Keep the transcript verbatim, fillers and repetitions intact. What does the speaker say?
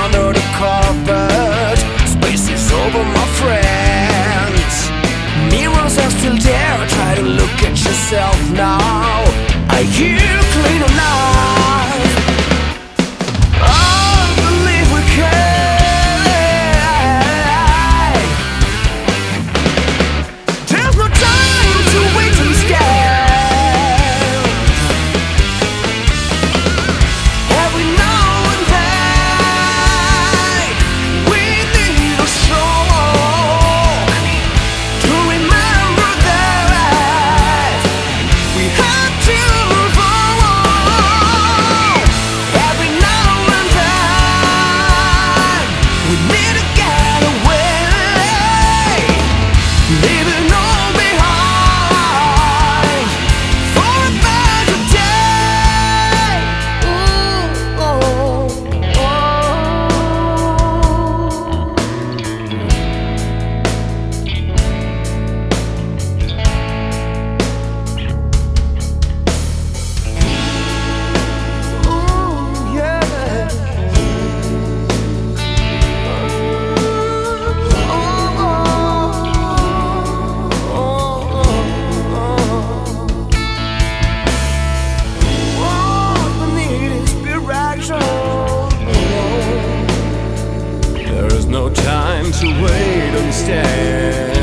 under the carpet. Space is over, my friends. Mirrors are still there. Try to look at yourself now. I hear you clean enough. I believe we can. There's no time to wait and stand. Every now and then we need a shock to remember that we had to move on. Every now and then we need to get away, leaving all behind for a better day. Ooh, oh, oh. Ooh, yeah. There is no time to wait and stare.